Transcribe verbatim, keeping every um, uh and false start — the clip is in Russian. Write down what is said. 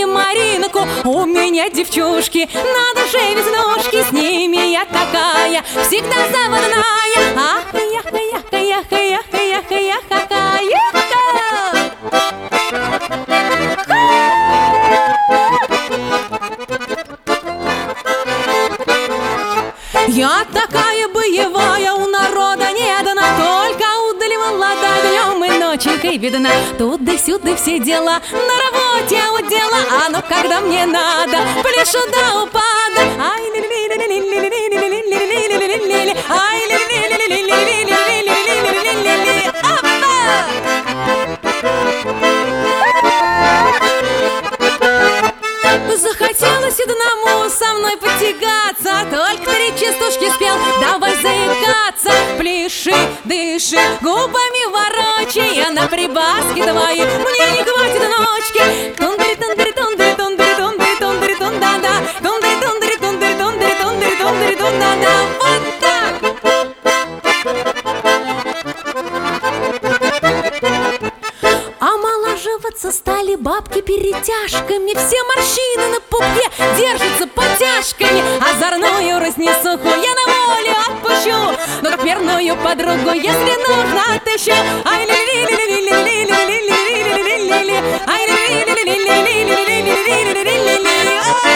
и Маринку. У меня девчушки на душе веснушки, с ними я такая, всегда заводная. Ах, ях, ях, ях, ях, ях, ях, какая. Я такая боевая, у народа не дана, только удалила да днем и ноченькой видна. Туда-сюда все дела, на работе у дела, а ну когда мне надо, пляшу до упада. Ай, ли-ли-ли-ли-ли-ли-ли-ли-ли-ли-ли-ли-ли-ли-ли. Ай, ли-ли-ли-ли-ли-ли-ли-ли-ли-ли-ли-ли-ли. Захотелось одному со мной потягаться, только три частушки спел, давай заикаться. Пляши, дыши, губами ворочай, а на прибавки твои мне не хватит ночки. Тундри, тундри, тундри, тундри, тундри, тундри, тун-да-да. Тундри, тундри, тундри, тундри, тундри, тундри, тун-да-да. Вот так! Омолаживаться стали бабки перетяжками, все морщины на пупке держатся потяжками. Озорную разнесуху я на волю отпущу, но как верную подругу, если нужно, отыщу. Ай, ли-ли-ли-ли-ли-ли-ли-ли-ли-ли-ли-ли-ли-ли. Ай, ли-ли-ли-ли-ли-ли-ли-ли-ли-ли-ли-ли-ли.